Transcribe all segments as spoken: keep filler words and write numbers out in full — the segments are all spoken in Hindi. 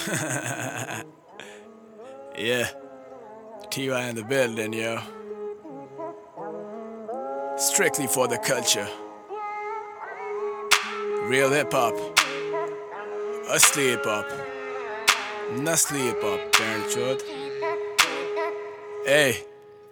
Yeah, T Y in the building, yo. Strictly for the culture. Real hip hop. Asli hip hop. Nasli hip hop. Parent chod. Hey.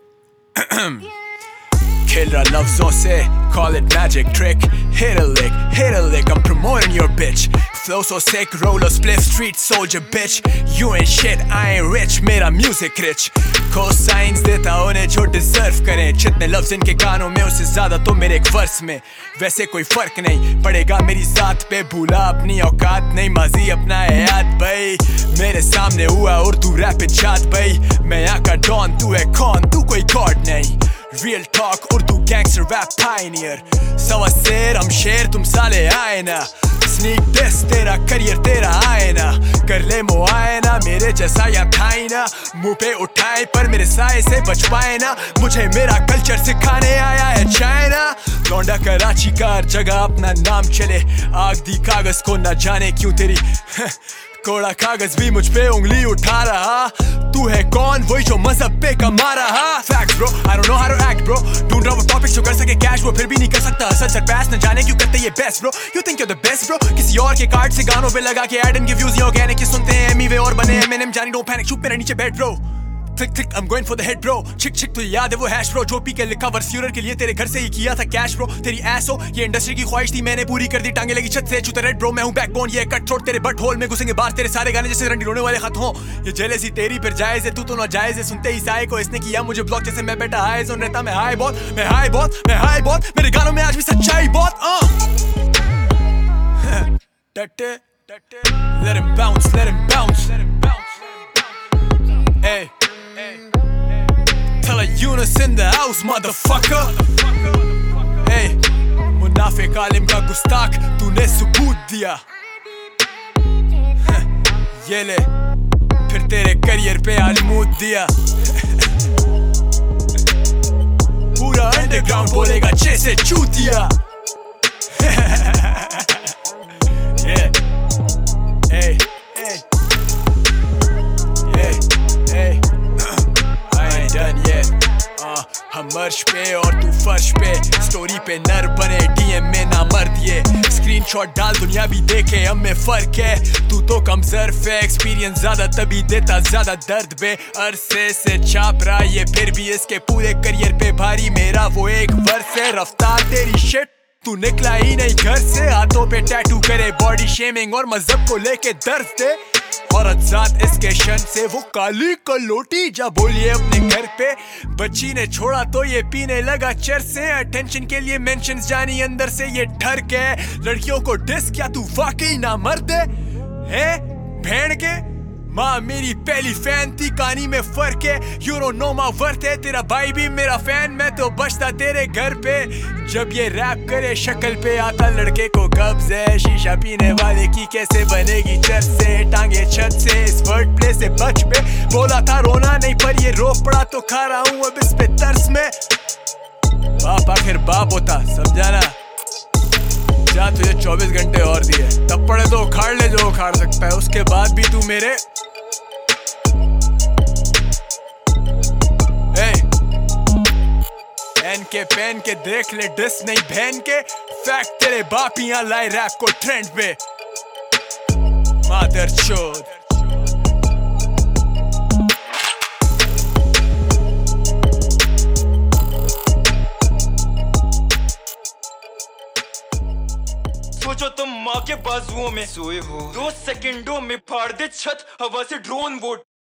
Kill रहा लफ्जों से, call it magic trick. Hit a lick, hit a lick, I'm promoting your bitch. Flow so sick, roll a spliff, street soldier bitch. You ain't shit, I ain't rich, मेरा music rich. Cosigns देता उन्हें जो deserve करें. जितने लफ्ज इनके गानों में उससे ज्यादा तो मेरे एक वर्स में. वैसे कोई फर्क नहीं पड़ेगा मेरी जात पे. भूला अपनी औकात नहीं, माजी अपना है याद भाई. मेरे सामने हुआ उर्दू रैप इजाद भाई. मैं यहाँ का डॉन, तू है कौन, तू कोई गॉड नहीं. Real talk, Urdu gangster rap pioneer. सवा शेर हम शेर, तुम साले आए ना. Sneak diss, तेरा करियर तेरा आए ना. कर ले मुआयना, मेरे जैसा या था ही ना. मुंह पे उठाए पर मेरे साए से बच पाए ना. मुझे मेरा कल्चर सिखाने आया है चाइना. लौंडा कराची का हर जगह अपना नाम चले. आग दी कागज को न जाने क्यों तेरी कोड़ा कागज भी मुझ पे उंगली उठा रहा. तू है कौन, वही जो मजहब पे कमा रहा. Facts bro, I don't know how to act bro. ढूंढ रहा वो टॉपिक जो कर सके कैश bro, फिर भी नहीं कर सकता असल सरपास. न जाने क्यों करते ये best bro. You think you're the best bro. किसी और के कार्ड से गानों पे लगा के एड एंड गिव व्यूज. ये ऑर्गेनिक ये सुनते हैं एमी वे और बने एमएनएम. जानी डोंट पैनिक, चुप मेरा नीचे बैठ bro. Click click, I'm going for the head bro. Chick chick तुझे याद है वो हैश bro. जो पी के लिखा वर्स फ्यूरर के लिए तेरे घर से ही किया था कैश bro. तेरी ऐस हो ये इंडस्ट्री की ख्वाहिश थी, मैंने पूरी कर दी. टांगे लगी छत से चूते रेड bro. मैं हूँ बैकबोन, ये कट थ्रोट तेरे बट होल में घुसेंगे बाहर. तेरे सारे गाने जैसे रंडी रोने वाले खत हो. ये जेलसी तेरी पर जायज है, तू तो नाजायज है. सुनते ही साए को इसने किया मुझे ब्लॉक जैसे मैं बेटा हाई जोन रहता. मैं हाई बहुत, मैं हाई बहुत, मैं हाई बहुत. मेरे गानों में आज भी सच्चाई बहुत. टट्टे टट्टे, let him bounce, let him bounce, let him bounce. Hey. Tell a Yunus in the house, motherfucker. Hey, मुनाफिक आलिम का गुस्ताख, तूने सबूत दिया. ये ले, फिर तेरे करियर पे आजमूद दिया. पूरा अंडरग्राउंड बोलेगा जैसे चूतिया. Yeah, hey, hey, hey, hey. Done yet. uh, हम अर्श पे और तू फर्श पे. स्टोरी पे नर बने, डीएम में ना मर दिए. स्क्रीनशॉट डाल दुनिया भी देखे, हम में फर्क है. तू तो कम ज़र्फ है, एक्सपीरियंस ज्यादा तभी देता ज्यादा दर्द बे. अरसे से छाप रहा ये फिर भी इसके पूरे करियर पे भारी. मेरा वो एक वर्स है, रफ्तार तेरी शिट. तू निकला ही नहीं घर से, हाथों पे टैटू करे बॉडी शेमिंग और मजहब को लेके दर्द दे. औरत जात इसके शन से वो काली कलोटी. जा बोलिए अपने घर पे, बच्ची ने छोड़ा तो ये पीने लगा चर से. अटेंशन के लिए मेंशंस जानी अंदर से ये ठरक है. लड़कियों को डिस, क्या तू वाकई ना मर्द है भेड़ के. माँ मेरी पहली फैन थी, कहानी में फर्क है. You don't know my worth है. तेरा भाई भी मेरा फैन, मैं तो बचता तेरे घर पे. जब ये रैप करे शक्ल पे आता लड़के को कब्ज है. शीशा पीने वाले की कैसे बनेगी चर से. टांगे छत से इस वर्ड प्ले से बच पे. बोला था रोना नहीं पर ये रो पड़ा तो खा रहा हूँ अब इस पे तरस में. बाप आखिर बाप होता, समझा ना. जा तुझे चौबीस घंटे और दिए, तब पड़े तो उखाड़ ले जो उखाड़ सकता है. उसके बाद भी तू मेरे पेन के पेन के देख ले डिस नहीं बहन के. फैक्ट तेरे बाप यहाँ लाए रैप को ट्रेंड पे. मादर चोद. सोचो तुम माँ के बाजुओं में सोए हो, दो सेकंडों में फाड़ दे छत, हवा से ड्रोन वोट.